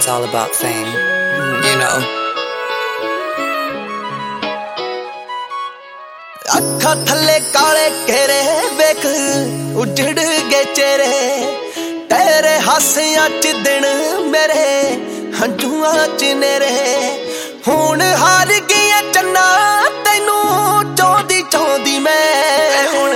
all about fame, you know. ਅੱਖਾਂ ਥੱਲੇ ਕਾਲੇ ਘੇਰੇ ਵੇਖ ਉਜੜ ਗਏ ਚਿਹਰੇ ਤੇਰੇ ਹਾਸਿਆਂ ਚ ਦਿਨ ਮੇਰੇ ਹੰਝੂਆਂ ਚ ਨੇਰੇ ਹੁਣ ਹਾਰ ਗਈਆਂ ਚੰਨਾ ਤੈਨੂੰ ਚਾਹੁੰਦੀ ਚਾਹੁੰਦੀ ਮੈਂ ਹੁਣ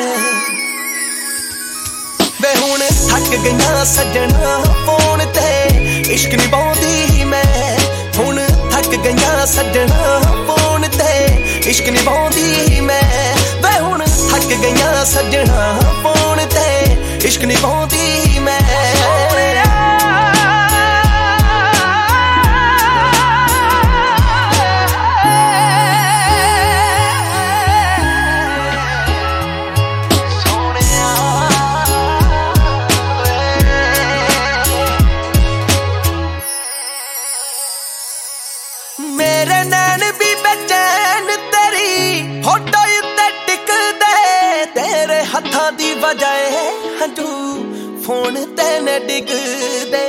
ਥੱਕ ਗਈਆਂ ਸੱਜਣਾ ਫੋਨ ਤੇ ਇਸ਼ਕ ਨਿਭਾਉਂਦੀ ਮੈਂ ਹੁਣ ਥੱਕ ਗਈਆਂ ਸੱਜਣਾ ਫੋਨ ਤੇ ਇਸ਼ਕ ਨਿਭਾਉਂਦੀ ਮੈਂ ਵੇ ਹੁਣ ਥੱਕ ਗਈਆਂ ਸੱਜਣਾ ਫੋਨ ਤੇ ਇਸ਼ਕ ਨਿਭਾਉਂਦੀ ਮੈਂ मेरे नैन भी बेचैन तेरी फोटो उत्ते टिकदे तेरे हत्थां दी बजाए हंझू फोन ते ने डिगदे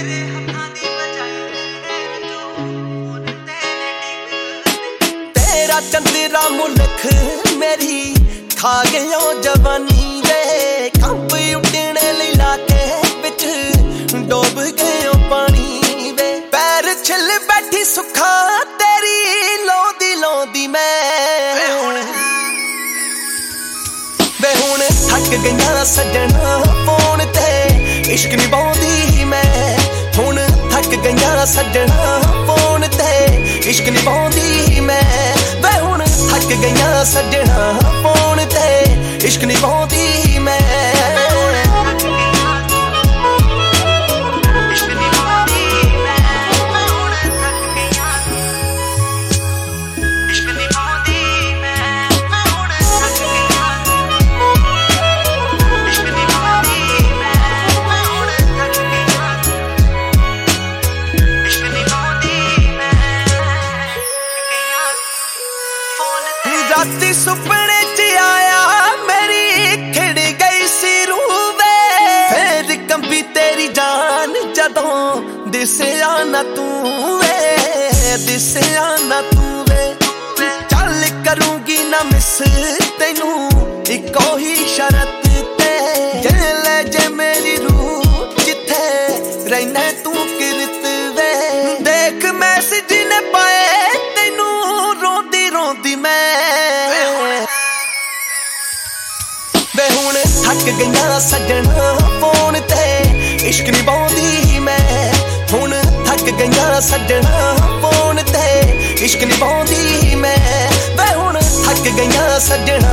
तेरा चंद्रा मुल्ख मेरी खा गयो जवानी वे कंब उड़ने लई लाके विच डूब गयो पानी वे पैर छिल बैठी सुखा तेरी लौंदी लौंदी मैं वे हुण थक गईयां सज्जणा फोन ते इश्क निभाउंदी मैं हुण थक गईयां सज्जणा फोन ते इश्क निभाउंदी मैं वे हुण थक गईयां सज्जणा फोन ते इश्क निभाउंदी मैं राती सुपने च आया मेरी खिड़ गई सी रूह वे फिर कंबी तेरी जान जदों दिसिया ना तू वे दिसिया ना तू वे चल करूंगी ना मिस तैनू इको ही शरत ते ले जे मेरी रूह जिथे रहना तू किरत वे देख मैसेज ने पाए तैनू रोंदी रोंदी मैं वे हुण थक गईयां सज्जणा फोन ते इश्क निभाउंदी मैं हुण थक गईयां सज्जणा फोन ते इश्क निभाउंदी मैं वे हुण थक गईयां सज्जणा